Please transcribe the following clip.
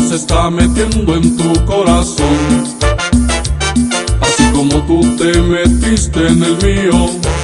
se está metiendo en tu corazón, así como tú te metiste en el mío.